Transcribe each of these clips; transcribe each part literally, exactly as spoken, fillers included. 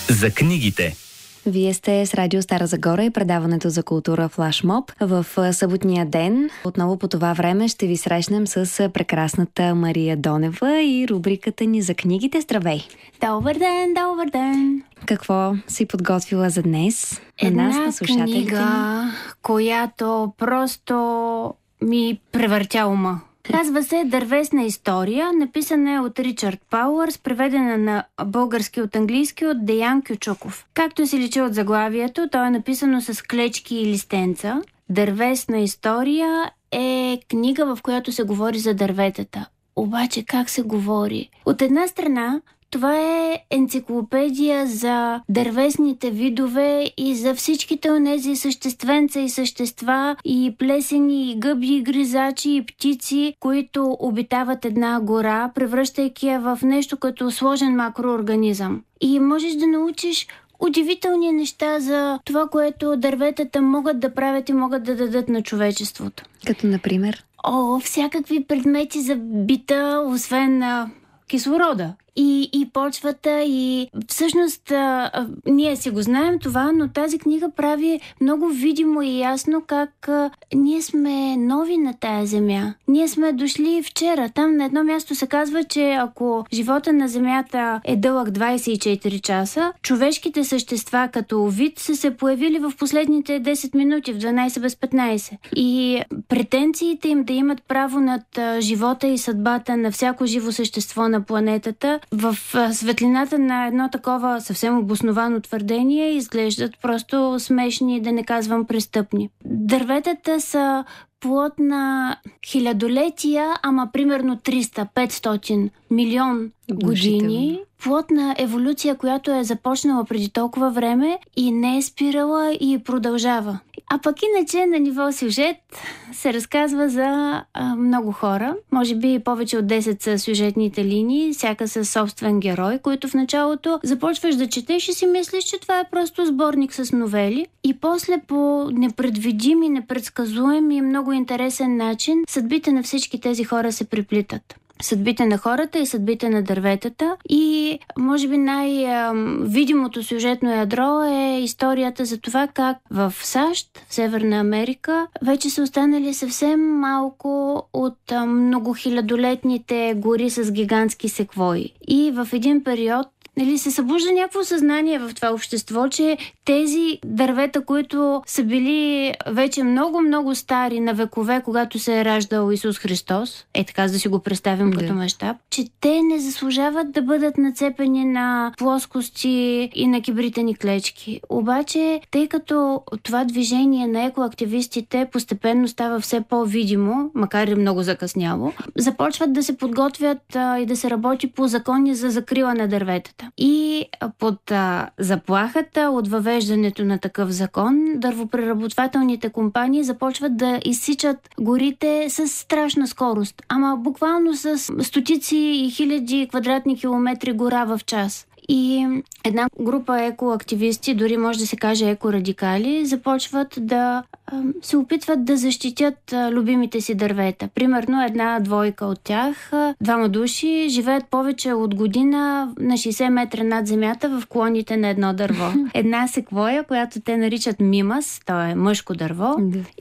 За книгите. Вие сте с Радио Стара Загора и предаването за култура Флашмоб. В съботния ден, отново по това време, ще ви срещнем с прекрасната Мария Донева и рубриката ни за книгите. Здравей! Добър ден, добър ден! Какво си подготвила за днес? Една на нас, на слушателите книга, ни? която просто ми превъртя ума. Казва се "Дървесна история", написана е от Ричард Пауърс, преведена на български от английски от Деян Кючуков. Както се личи от заглавието, то е написано с клечки и листенца. "Дървесна история" е книга, в която се говори за дърветата. Обаче как се говори? От една страна, това е енциклопедия за дървесните видове и за всичките онези същественца и същества, и плесени, и гъби, и гризачи, и птици, които обитават една гора, превръщайки я в нещо като сложен макроорганизъм. И можеш да научиш удивителни неща за това, което дърветата могат да правят и могат да дадат на човечеството. Като, например? О, всякакви предмети за бита, освен на кислорода. И, и почвата, и всъщност а, а, ние си го знаем това, но тази книга прави много видимо и ясно как а, ние сме нови на тая земя. Ние сме дошли вчера. Там на едно място се казва, че ако живота на земята е дълъг двайсет и четири часа, човешките същества като вид са се появили в последните десет минути, в дванайсет без петнайсет. И претенциите им да имат право над а, живота и съдбата на всяко живо същество на планетата в светлината на едно такова съвсем обосновано твърдение изглеждат просто смешни, да не казвам престъпни. Дърветата са плод на хилядолетия, ама примерно триста, петстотин, милион години. Плод на еволюция, която е започнала преди толкова време и не е спирала и продължава. А пък иначе на ниво сюжет се разказва за а, много хора. Може би повече от десет са сюжетните линии, всяка със собствен герой, който в началото започваш да четеш и си мислиш, че това е просто сборник с новели. И после по непредвидим и непредсказуем и много интересен начин съдбите на всички тези хора се преплитат. Съдбите на хората и съдбите на дърветата. И може би най-видимото сюжетно ядро е историята за това как в САЩ, в Северна Америка, вече са останали съвсем малко от многохилядолетните гори с гигантски секвои. И в един период Нали, се събужда някакво съзнание в това общество, че тези дървета, които са били вече много-много стари на векове, когато се е раждал Исус Христос, е така да си го представим като мащаб, че те не заслужават да бъдат нацепени на плоскости и на кибритени клечки. Обаче, тъй като това движение на екоактивистите постепенно става все по-видимо, макар и много закъсняло, започват да се подготвят а, и да се работи по закони за закрила на дърветата. И под а, заплахата от въвеждането на такъв закон, дървопреработвателните компании започват да изсичат горите с страшна скорост. Ама буквално с стотици и хиляди квадратни километри гора в час. И една група екоактивисти, дори може да се каже екорадикали, започват да а, се опитват да защитят а, любимите си дървета. Примерно една двойка от тях, а, двама души, живеят повече от година на шейсет метра над земята в клоните на едно дърво. Една секвоя, която те наричат мимас, то е мъжко дърво.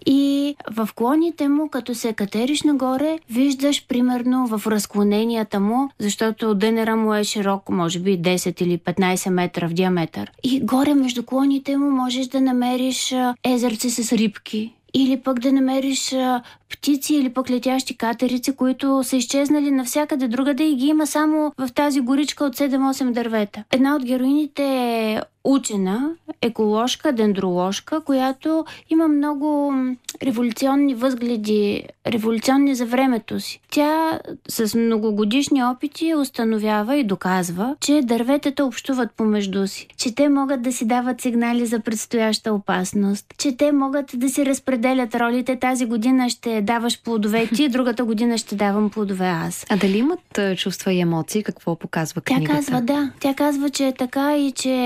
И в клоните му, като се катериш нагоре, виждаш примерно в разклоненията му, защото дънера му е широк, може би десет или петнайсет метра в диаметър. И горе между клоните му можеш да намериш езерци с рибки. Или пък да намериш а, птици или пък летящи катерици, които са изчезнали навсякъде другаде и ги има само в тази горичка от седем-осем дървета. Една от героините е учена, еколожка, дендроложка, която има много революционни възгледи, революционни за времето си. Тя с многогодишни опити установява и доказва, че дърветата общуват помежду си, че те могат да си дават сигнали за предстояща опасност, че те могат да си разпределят ролите. Тази година ще даваш плодове ти, другата година ще давам плодове аз. А дали имат чувства и емоции? Какво показва книгата? Тя казва да. Тя казва, че е така и че дърветата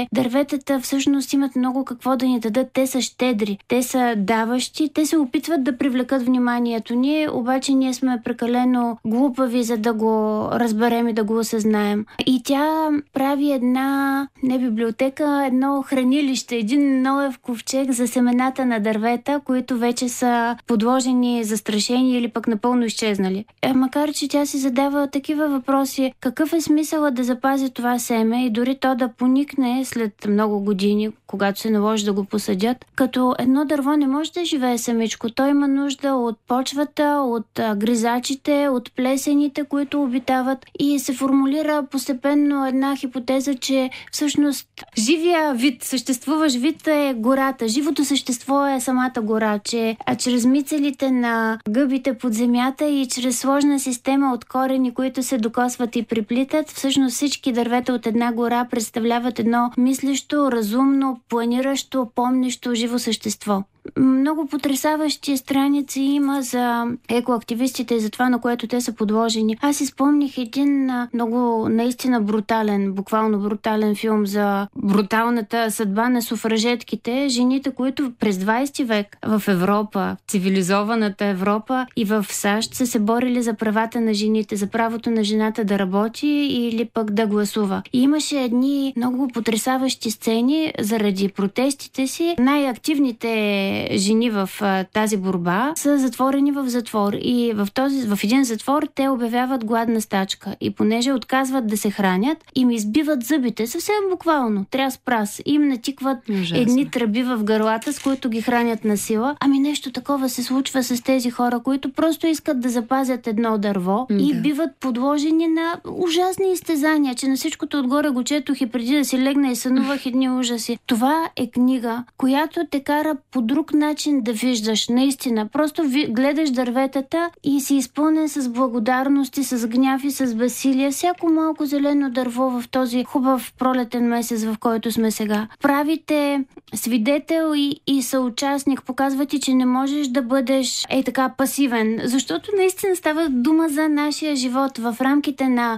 дърветата всъщност имат много какво да ни дадат. Те са щедри, те са даващи, те се опитват да привлекат вниманието ни, обаче ние сме прекалено глупави, за да го разберем и да го осъзнаем. И тя прави една, не библиотека, едно хранилище, един Ноев ковчег за семената на дървета, които вече са подложени, застрашени или пък напълно изчезнали. Е, макар че тя си задава такива въпроси, какъв е смисълът да запази това семе и дори то да поникне след много години, когато се наложи да го посадят. Като едно дърво не може да живее самичко. Той има нужда от почвата, от а, гризачите, от плесените, които обитават, и се формулира постепенно една хипотеза, че всъщност живия вид, съществуващ вид е гората. Живото същество е самата гора, че а чрез мицелите на гъбите под земята и чрез сложна система от корени, които се докосват и приплитат, всъщност всички дървета от една гора представляват едно мислещо, разумно, планиращо, помнещо живо същество. Много потресаващи страници има за екоактивистите и за това, на което те са подложени. Аз изпомних един много наистина брутален, буквално брутален филм за бруталната съдба на суфражетките, жените, които през двайсети век в Европа, цивилизованата Европа и в САЩ са се борили за правата на жените, за правото на жената да работи или пък да гласува. И имаше едни много потресаващи сцени заради протестите си. Най-активните жени в а, тази борба са затворени в затвор. И в, този, в един затвор те обявяват гладна стачка. И понеже отказват да се хранят, им избиват зъбите, съвсем буквално, тряс прас. Им натикват Ужасно. едни тръби в гърлата, с които ги хранят на сила. Ами нещо такова се случва с тези хора, които просто искат да запазят едно дърво да. и биват подложени на ужасни изтезания, че на всичкото отгоре го четох и преди да си легна и сънувах едни ужаси. Това е книга, която те кара по друг начин да виждаш, наистина. Просто ви, гледаш дърветата и си изпълнен с благодарност и с гняв и с безсилие. Всяко малко зелено дърво в този хубав пролетен месец, в който сме сега. Правите свидетел и, и съучастник. Показва ти, че не можеш да бъдеш ей така пасивен, защото наистина става дума за нашия живот в рамките на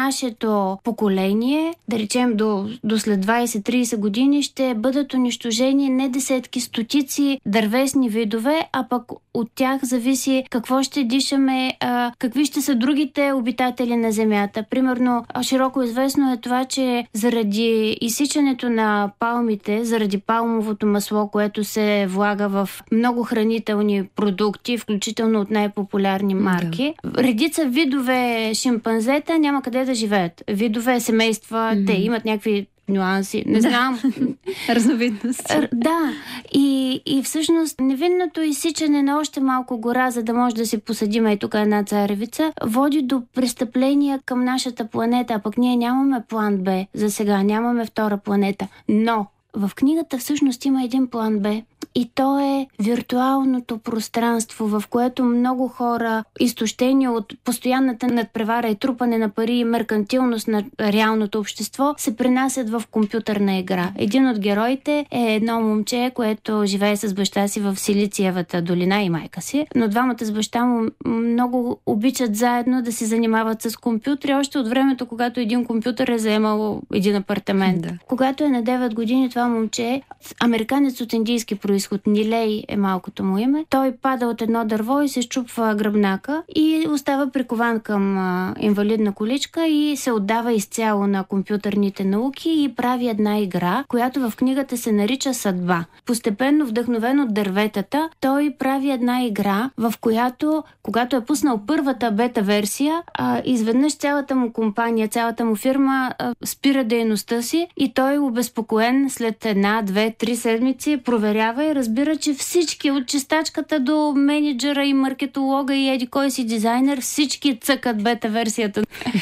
нашето поколение. Да речем до, до след двайсет-трийсет години ще бъдат унищожени не десетки, стотици дървесни видове, а пък от тях зависи какво ще дишаме, а, какви ще са другите обитатели на Земята. Примерно, широко известно е това, че заради изсичането на палмите, заради палмовото масло, което се влага в много хранителни продукти, включително от най-популярни марки, да. редица видове шимпанзета няма къде да живеят. Видове семейства, mm-hmm. те имат някакви нюанси, не да. знам. Разновидност. Да. И, и всъщност невинното изсичане на още малко гора, за да може да си посадим и тук една царевица, води до престъпления към нашата планета, а пък ние нямаме план Б. За сега нямаме втора планета. Но в книгата всъщност има един план Б. И то е виртуалното пространство, в което много хора, изтощени от постоянната надпревара и трупане на пари и меркантилност на реалното общество, се пренасят в компютърна игра. Един от героите е едно момче, което живее с баща си в Силициевата долина и майка си, но двамата с баща му много обичат заедно да се занимават с компютри, още от времето, когато един компютър е заемал един апартамент. Да. Когато е на девет години, това момче, американец от индийски произход, Нилей е малкото му име, той пада от едно дърво и се счупва гръбнака и остава прикован към а, инвалидна количка и се отдава изцяло на компютърните науки и прави една игра, която в книгата се нарича Съдба. Постепенно, вдъхновен от дърветата, той прави една игра, в която, когато е пуснал първата бета версия, а, изведнъж цялата му компания, цялата му фирма а, спира дейността си и той, обезпокоен, след една, две, три седмици проверява и разбира, че всички, от чистачката до менеджера и маркетолога и еди кой си дизайнер, всички цъкат бета версията.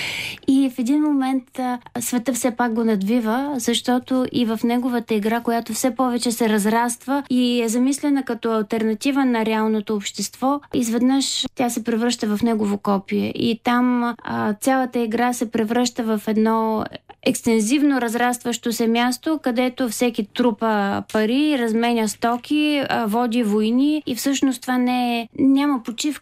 И в един момент а, света все пак го надвива, защото и в неговата игра, която все повече се разраства и е замислена като алтернатива на реалното общество, изведнъж тя се превръща в негово копие. И там а, цялата игра се превръща в едно екстензивно разрастващо се място, където всеки трупа пари, разменя стоки, води войни и всъщност това не е, няма почивка.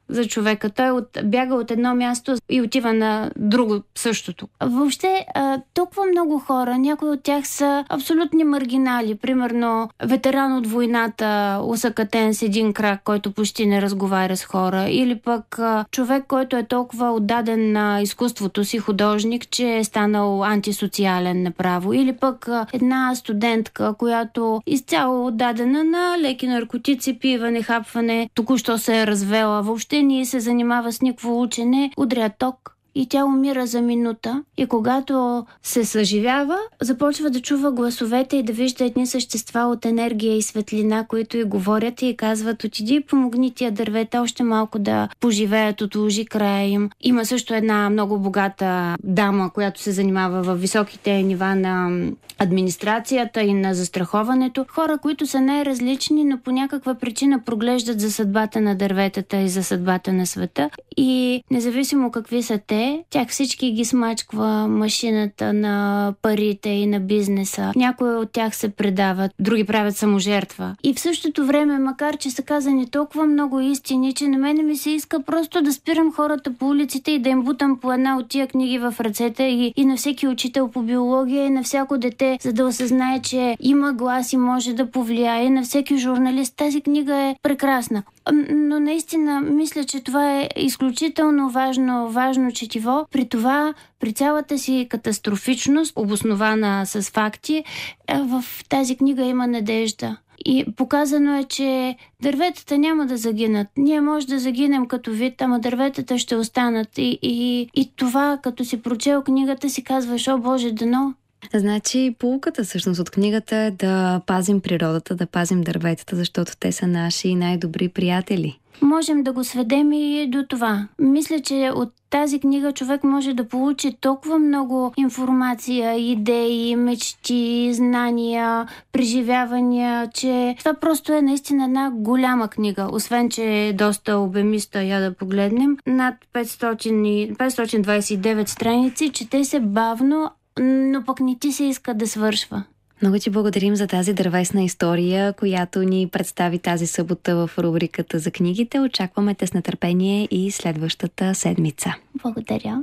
за човека. Той от, бяга от едно място и отива на друго същото. Въобще, толкова много хора, някои от тях са абсолютни маргинали. Примерно, ветеран от войната, усъкатен с един крак, който почти не разговаря с хора. Или пък човек, който е толкова отдаден на изкуството си, художник, че е станал антисоциален направо. Или пък една студентка, която изцяло отдадена на леки наркотици, пиване, хапване, току-що се е развела. Въобще не се занимава с никакво учене, удря ток и тя умира за минута. И когато се съживява, започва да чува гласовете и да вижда едни същества от енергия и светлина, които й говорят и казват: отиди и помогни тия дървета още малко да поживеят, отложи края им. Има също една много богата дама, която се занимава в високите нива на администрацията и на застраховането. Хора, които са най-различни, но по някаква причина проглеждат за съдбата на дърветата и за съдбата на света. И независимо какви са те, тях всички ги смачква машината на парите и на бизнеса. Някои от тях се предават, други правят саможертва. И в същото време, макар че са казани толкова много истини, че на мене ми се иска просто да спирам хората по улиците и да им бутам по една от тия книги в ръцете и, и на всеки учител по биология, и на всяко дете, за да осъзнае, че има глас и може да повлияе, и на всеки журналист. Тази книга е прекрасна. Но наистина мисля, че това е изключително важно, важно четиво. При това, при цялата си катастрофичност, обоснована с факти, в тази книга има надежда. И показано е, че дърветата няма да загинат. Ние може да загинем като вид, ама дърветата ще останат. И, и, и това, като си прочел книгата, си казваш: о Боже, дано. Значи поуката всъщност от книгата е да пазим природата, да пазим дърветата, защото те са наши най-добри приятели. Можем да го сведем и до това. Мисля, че от тази книга човек може да получи толкова много информация, идеи, мечти, знания, преживявания, че това просто е наистина една голяма книга. Освен, че е доста обемиста, я да погледнем. Над петстотин двадесет и девет страници, чете се бавно, но пък не ти се иска да свършва. Много ти благодарим за тази дървесна история, която ни представи тази събота в рубриката за книгите. Очакваме те с нетърпение и следващата седмица. Благодаря.